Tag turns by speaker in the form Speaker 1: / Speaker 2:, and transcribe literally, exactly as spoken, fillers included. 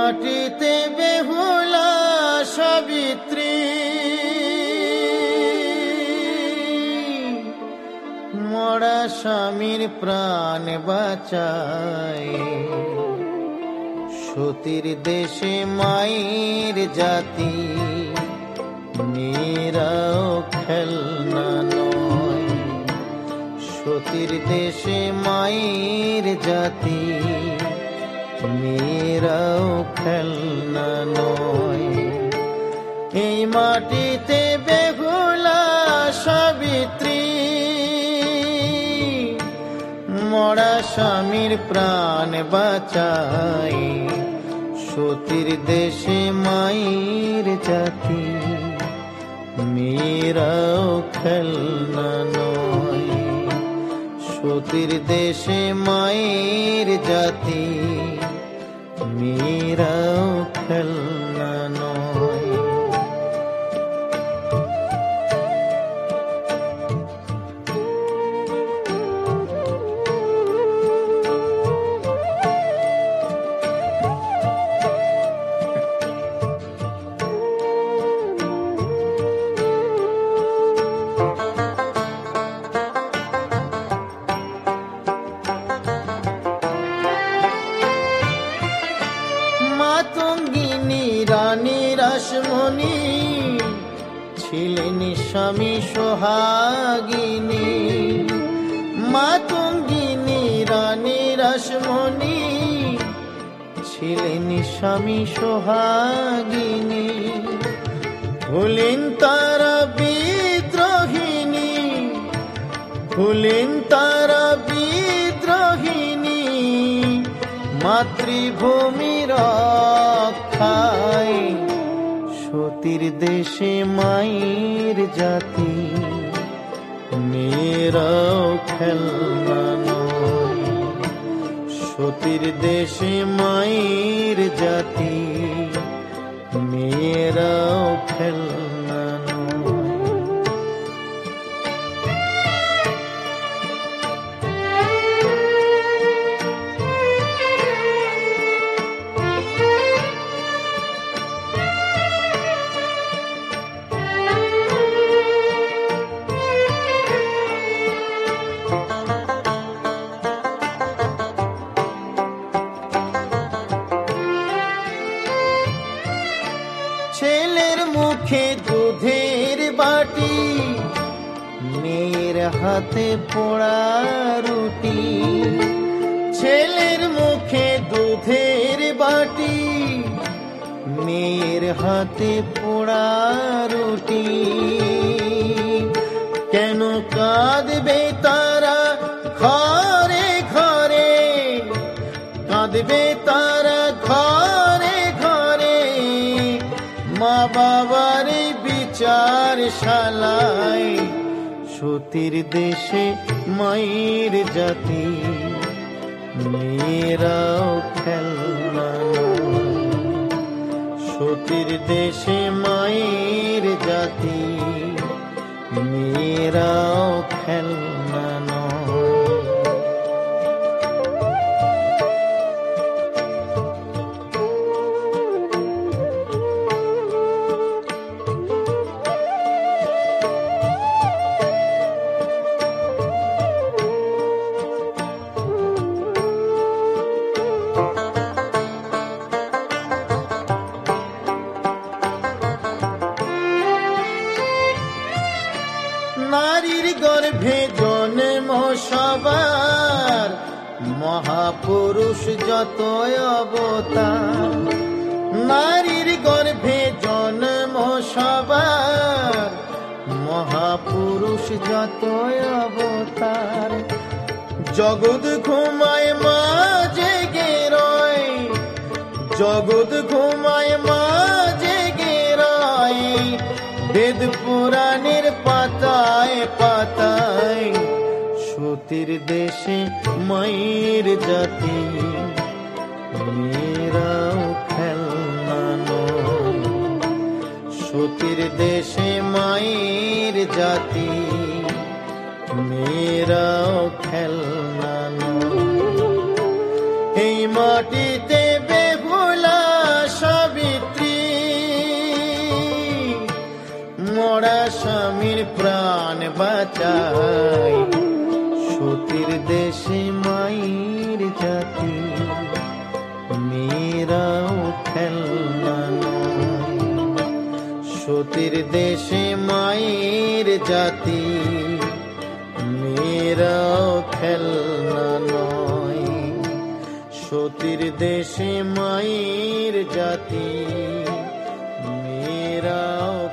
Speaker 1: মাটিতে বেহুলা সাবিত্রী, মরা স্বামীর প্রাণ বাঁচায়। সতীর দেশে মায়ের জাতি, মেয়েরাও খেলনা নয়। সতীর দেশে মায়ের জাতি, মেয়েরাও খেলনা নয়। এই মাটিতে বেহুলা সাবিত্রী, মরা স্বামীর প্রাণ বাঁচায়। সতীর দেশে মায়ের জাতি, মেয়েরাও খেলনা নয়। সতীর দেশে মায়ের জাতি, মেয়েরাও খেলনা নয়। মাতঙ্গিনী রানী রাসমণি ছিলেন স্বামী সোহাগিনী। মাতঙ্গিনী রানী রাসমণি ছিলেন স্বামী সোহাগিনী। হলেন তারা বিদ্রোহিণী, হলেন তারা বিদ্রোহিণী। মাতৃভূমি রক্ষায় সতীর দেশে মায়ের জাতি, মেয়েরাও খেলনা নয়। সতীর দেশে মায়ের জাতি, মেয়েরাও খেলনা নয়। ছেলের মুখে দুধের বাটি, মেয়ের হাতে পোড়া রুটি। ছেলের মুখে দুধের বাটি, মেয়ের হাতে পোড়া রুটি। কেন কাঁদবে তারা ঘরে ঘরে, কাঁদবে তারা ঘরে ঘরে। মা বাবার বিচার শালায় সতীর দেশে মায়ের জাতি, মেয়েরাও খেলনা নয়। সতীর দেশে মায়ের জাতি, মেয়েরাও খেলনা নয়। নারীর গর্ভে জন্ম সবার, মহাপুরুষ যত অবতার। নারীর গর্ভে জন্ম সবার, মহাপুরুষ যত অবতার। জগৎ ঘুমায় মা জেগে রয়, জগৎ ঘুমায় মা জেগে রয়। বেদ পুরাণের পাতায় পাতায় সতীর দেশে মায়ের জাতি, মেয়েরাও খেলনা নয়। সতীর দেশে মায়ের জাতি, মেয়েরাও খেলনা নয়। এই মাটিতে বেহুলা বাঁচায়। সতীর দেশে মায়ের জাতি, মেয়েরাও খেলনা নয়। সতীর দেশে মায়ের জাতি, মেয়েরাও খেলনা নয়। সতীর দেশে মায়ের জাতি, মেয়েরাও